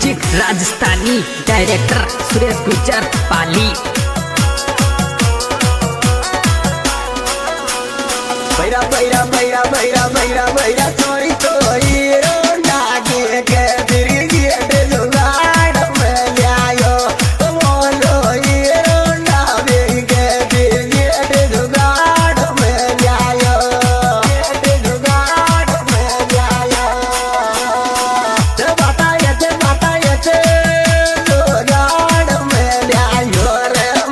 Music Rajasthani director Suresh Gujjar Pali. भैरा भैरा भैरा भैरा भैरा भैरा चोरी चोरी रोंडा के दिरी गेट जुगाड़ में लियायो बोलो ये रोंडा के दिरी गेट जुगाड़ में लियायो गेट जुगाड़ में लियायो बताये जुगाड़ में लियायो रे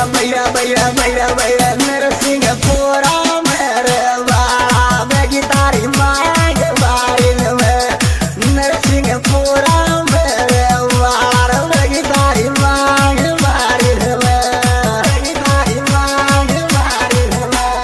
बैरा बैरा बैरा बैरा नरसिंहपुरा मेरे बाड़ा में गिटारी मांग बारिन में नरसिंहपुरा मेरे बाड़ा में गिटारी मांग बारिन में गिटारी मांग बारिन में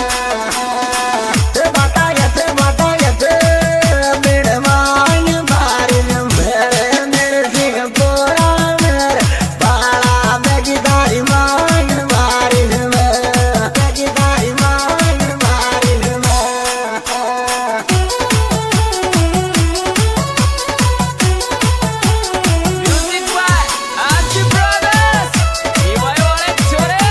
बतायते बिन मांग बारिन मेरे नरसिंहपुरा मेरे बाड़ा में गिटारी मांग बारिन में गिटारी मांग बारिन में Music by Archie Brothers. Iwai oleh chore.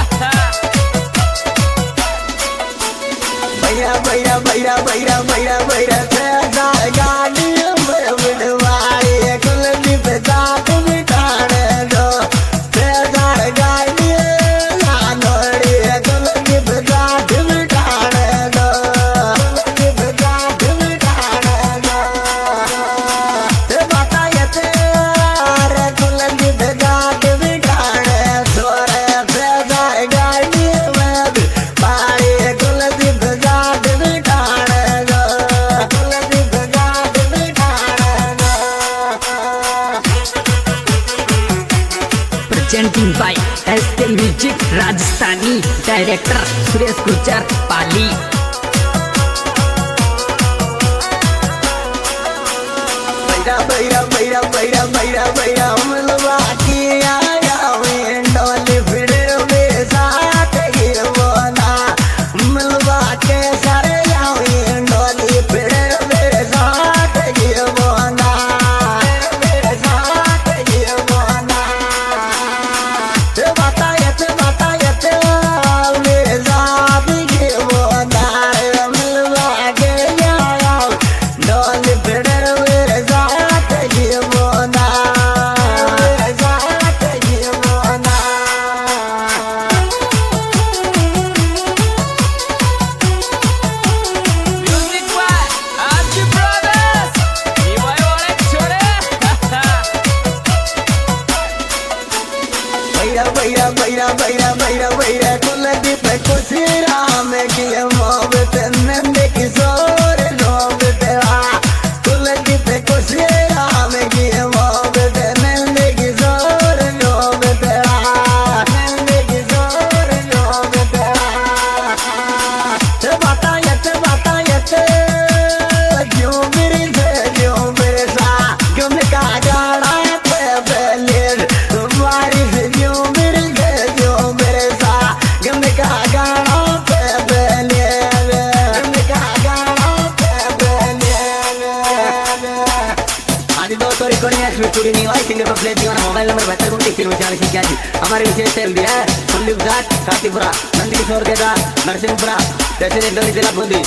बैरा बैरा बैरा बैरा बैरा बैरा तेरा गाड़ी में बिठवाई कुलदीप जात बिठाने दो तेरा गाड़ी लानोड़ी कुलदीप जात बिठाने दो कुलदीप जात बिठाने दो ते बतायते रे कुलदीप जात बिठाने सोरे तेरा गाड़ी में बाड़ी कुलदीप जात बिठाने दो कुलदीप जात बिठाने दो Presenting by SK Music Rajasthani. Director Suresh Gurjar Pali. बैरा बैरा बैरा बैरा बैरा मिलवा की आया डोली फिर मेरे साथ गिरवाना मिलवा के सारे डोली फिर मेरे साथ गिरवाना मेरे साथ गिरवाना बतायते मेरे साथ गिरवाना मिलवा के आया डोली फिर मेरे साथ गिरवाना मेरे साथ गिरवाना Music by Archie Brothers. Iwai oleh chore. बैरा बैरा बैरा बैरा बैरा बैरा कुलदीप खुशी राम की मोहब्बत नंद किशोर लोग तेरा कुलदीप खुशी राम की मोहब्बत नंद किशोर लोग तेरा नंद किशोर लोग तेरा बतायते क्यों मेरे सा क्यों का गाड़ा पे बेलेर तुम्हारी से क्यों मेरे सा क्यों का गाड़ा पे बेलेर क्यों का गाड़ा पे बेलेर आदि दोस्तों रिकॉर्डिंग है स्टूडियो नहीं हुआ सिंगर पर प्ले दिया मोबाइल नंबर बेहतर कौन टिक फिल्म चालीस क्या जी हमारे विशेष सेल दिया कुल्लू घाट कातीपुरा नंद किशोर के दास नरसिंहपुरा जैसे जिला बूंदी